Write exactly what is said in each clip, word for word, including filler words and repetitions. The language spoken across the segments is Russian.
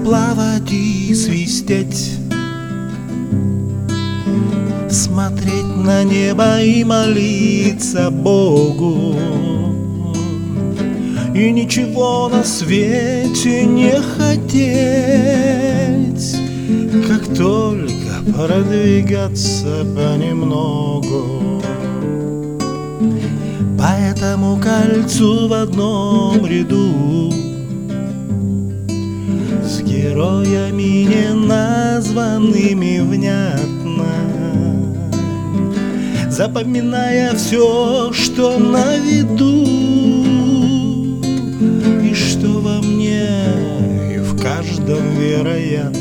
плавать и свистеть, смотреть на небо и молиться Богу, и ничего на свете не хотеть, как только продвигаться понемногу по этому кольцу в одном ряду с героями неназванными внятно, запоминая все, что на виду, и что во мне, и в каждом вероятно.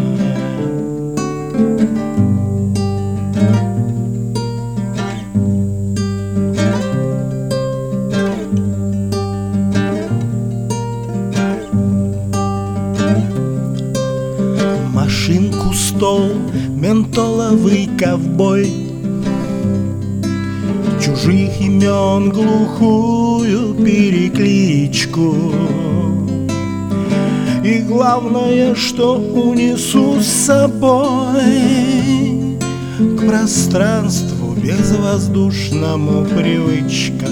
Машинку, стол, ментоловый ковбой, чужих имен глухую перекличку, и главное, что унесу с собой к пространству безвоздушному привычка.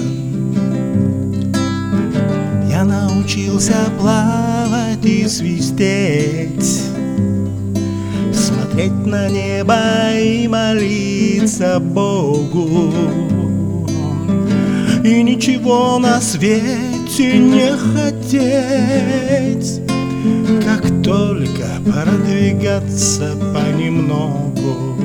Я научился плавать и свистеть, смотреть на небо и молиться Богу, и ничего на свете не хотеть, как только продвигаться понемногу